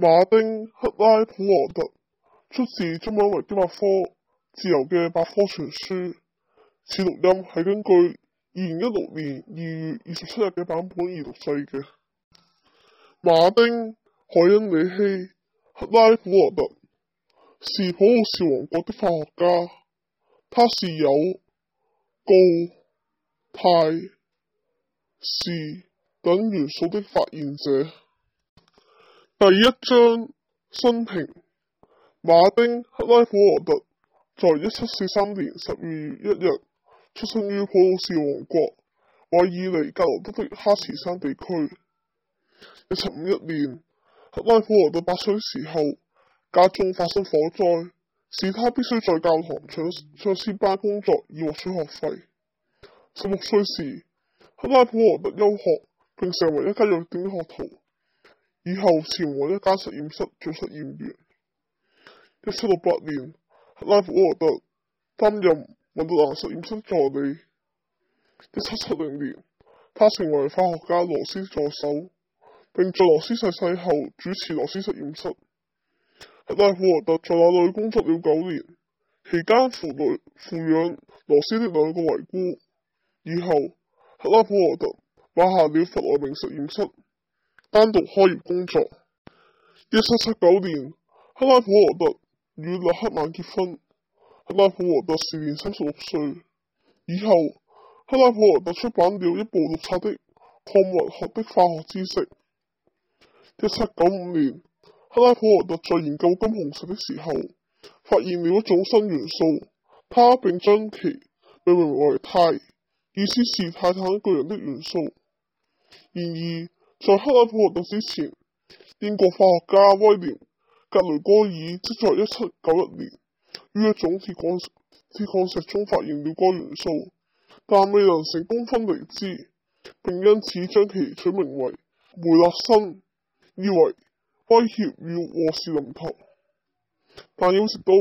馬丁·克拉普羅特，出自中文維基百科，自由嘅百科全書。此錄音係根據2016年2月27日嘅版本而錄製嘅。馬丁·海恩里希·克拉普羅特是普魯士王國的化學家，他是鈾、鋯、鈦、鍶等元素的發現者。第一章生平。馬丁·克拉普羅特在1743年12月1日出生於普魯士王國韋爾尼格羅德的哈茨山地區。1751年，克拉普羅特8歲時候，家中發生火災，使他必須在教堂唱詩班工作以獲取學費。16歲時，克拉普羅特休學，並成為一家弱點的學徒。以後前往一間實驗室做實驗員。1768年，克拉普羅特擔任文特蘭實驗室助理。1770年，他成為化學家羅斯助手，並在羅斯逝世後主持羅斯實驗室。克拉普羅特在那裏工作了9年，期間撫養羅斯的2個遺孤。以後，克拉普羅特買下了弗萊明實驗室，單獨開業工作。1779年，克拉普羅特與勒克曼結婚。克拉普羅特時年36歲。以後，克拉普羅特出版了一部錄冊的礦物學的化學知識。1795年，克拉普羅特在研究金紅石的時候，發現了一種新元素，他並將其命名為鈦，意思是泰坦巨人的元素。然而，在克拉普羅特之前，英國化學家威廉·格雷戈爾即在1791年於一種鐵礦石中發現了該元素，但未能成功分離之，並因此將其取名為梅勒辛，以為威脅與禍事臨頭。但要直到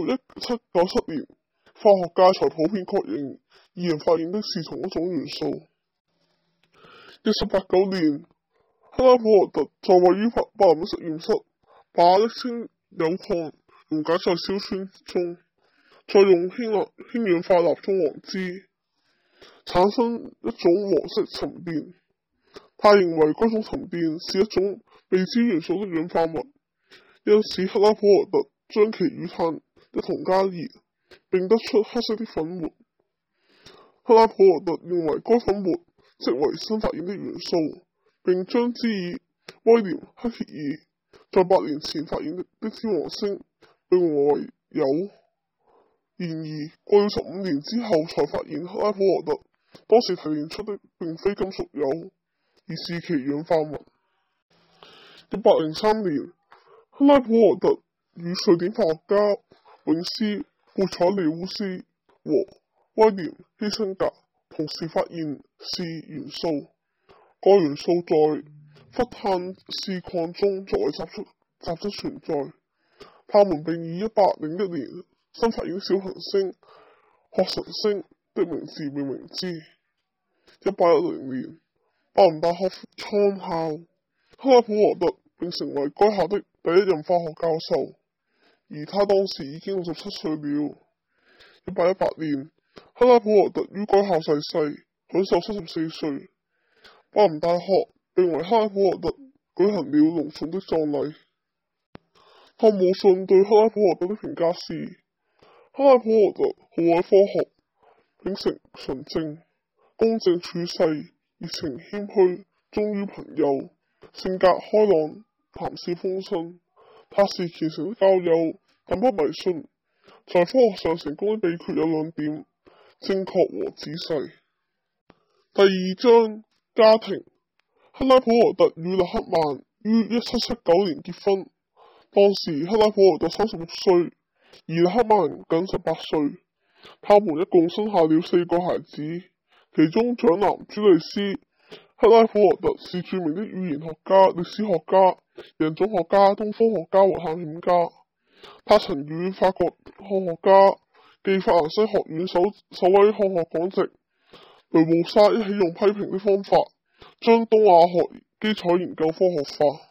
1797年，化學界才普遍確認二人發現的是同一種元素。1789年，克拉普羅特在位於柏林的實驗室，把瀝青鈾礦溶解在硝酸中，再用氫氧化鈉中和之，產生一種黃色沉澱。他認為該種沉澱是一種未知元素的氧化物，因此克拉普羅特將其與碳一同加熱，並得出黑色的粉末。克拉普羅特認為該粉末即為新發現的元素，並將之以威廉·克歇爾在8年前發現的天王星命名為鈾。然而，過了15年之後，才發現克拉普羅特當時提煉出的並非金屬鈾，而是其氧化物。1803年，克拉普羅特與瑞典化學家永斯·貝采利烏斯和威廉·希辛格同時發現氙元素。該元素在氟碳氙礦中作為雜質存在。他們並以1801年新發現的小行星鶴神星的名字命名之。1810年，柏林大學創校克拉普羅特並成為該校的第一任化學教授，而他當時已經67歲了。1818年，克拉普羅特於該校逝世，享壽74歲。柏林大學並為克拉普羅特舉行了隆重的葬禮。湯姆遜對克拉普羅特的評價是：克拉普羅特酷愛科學，秉承純正、公正處世，熱情謙虛，忠於朋友，性格開朗，談笑風生。他是虔誠的教友，但不迷信。在科學上成功的秘訣有2點：正確和仔細。第二章家庭。克拉普羅特與勒克曼於1779年結婚，當時克拉普羅特36歲，而勒克曼僅18歲。他們一共生下了4個孩子，其中長男朱利斯·克拉普羅特是著名的語言學家、歷史學家、人種學家、東方學家和探險家。他曾與法國漢學家暨法蘭西學院首位漢學講席雷姆沙一起用批評的方法將東亞學基礎研究科學化。